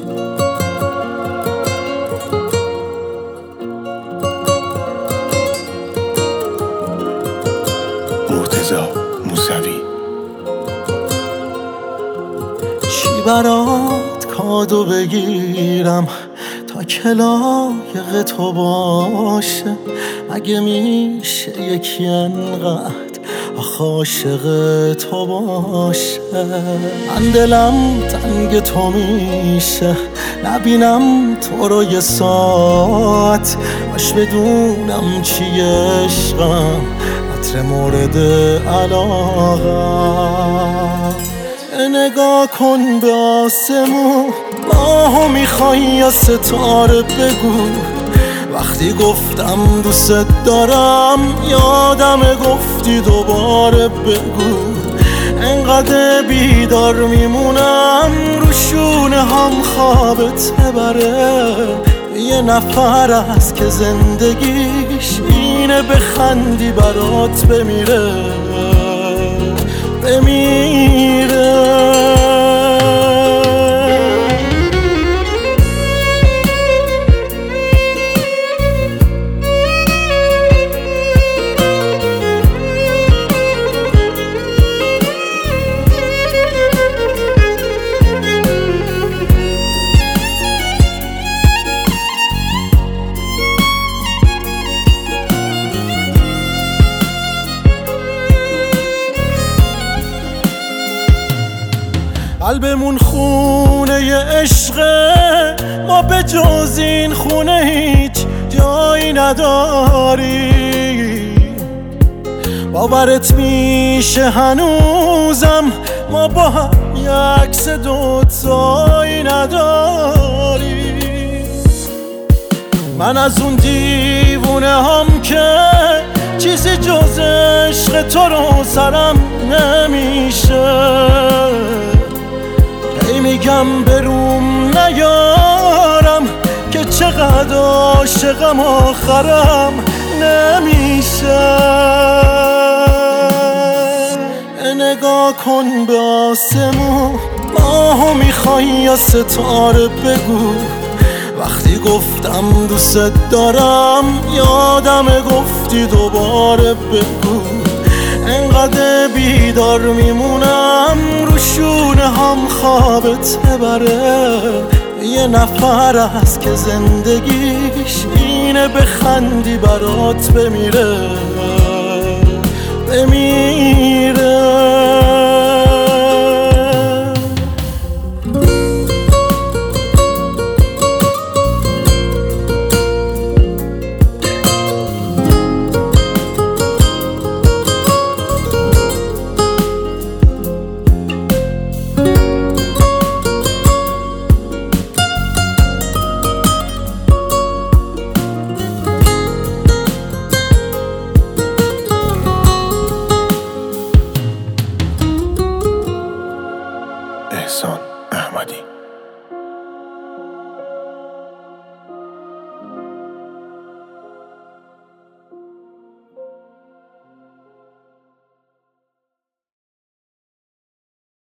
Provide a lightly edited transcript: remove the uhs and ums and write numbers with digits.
مرتضی موسوی. چی برات کادو بگیرم تا که لایق تو باشه؟ اگه میشه یکی انقدر عاشق تو باشه. من دلم تنگ تو میشه نبینم تو رو یه ساعت، باش بدونم چی عشقم عطر مورد علاقم. نگاه کن به آسمون، ماهو میخوای یا ستاره؟ بگو وقتی گفتم دوست دارم یادم گفتی دوباره بگو. انقدر بیدار میمونم رو شونه هم خوابت ببره. یه نفر هست که زندگیش اینه بخندی برات بمیره بمیره. قلبمون خونه ی عشقه، ما به جز این خونه هیچ جایی نداریم. باورت میشه هنوزم ما با هم یک عکس دوتایی نداریم. من از اون دیوونه هم که چیزی جز عشق تو رو سرم نمیشه. میگم بروم نیارم که چقدر عاشقم آخرم نمیشه. نگاه کن به آسمون، ماهو میخوای یا ستاره؟ بگو وقتی گفتم دوست دارم یادم گفتی دوباره بگو. انقدر بیدار میمونم رو شونه هم خوابت ببره. یه نفر هست که زندگیش اینه بخندی برات بمیره بمیره.